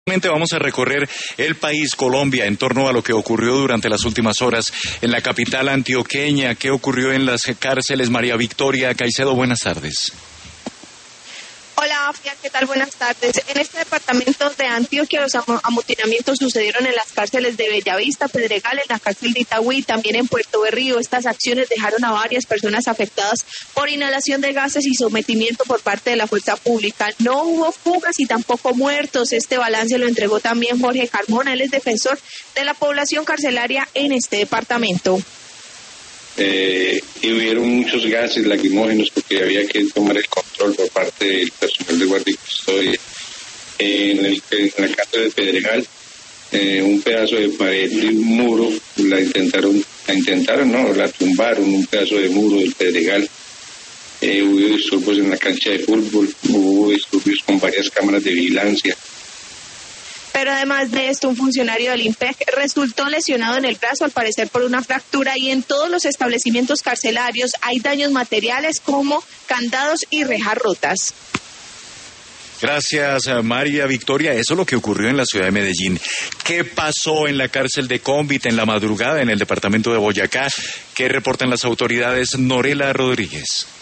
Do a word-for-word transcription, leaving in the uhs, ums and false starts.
Vamos a recorrer el país, Colombia, en torno a lo que ocurrió durante las últimas horas en la capital antioqueña. ¿Qué ocurrió en las cárceles? María Victoria Caicedo, buenas tardes. Hola, Afia, ¿qué tal? Buenas tardes. En este departamento de Antioquia los amotinamientos sucedieron en las cárceles de Bellavista, Pedregal, en la cárcel de Itagüí y también en Puerto Berrío. Estas acciones dejaron a varias personas afectadas por inhalación de gases y sometimiento por parte de la fuerza pública. No hubo fugas y tampoco muertos. Este balance lo entregó también Jorge Carmona, él es defensor de la población carcelaria en este departamento. Eh, y hubieron muchos gases lacrimógenos porque había que tomar el control por parte del personal de guardia y custodia. Eh, en, el, en la cárcel de Pedregal, eh, un pedazo de pared de un muro, la intentaron, la intentaron, no, la tumbaron, un pedazo de muro del Pedregal. Eh, hubo disturbios en la cancha de fútbol, hubo disturbios con varias cámaras de vigilancia. Pero además de esto, un funcionario del IMPEC resultó lesionado en el brazo, al parecer por una fractura, y en todos los establecimientos carcelarios hay daños materiales como candados y rejas rotas. Gracias, María Victoria. Eso es lo que ocurrió en la ciudad de Medellín. ¿Qué pasó en la cárcel de Cómbita en la madrugada en el departamento de Boyacá? ¿Qué reportan las autoridades? Norela Rodríguez.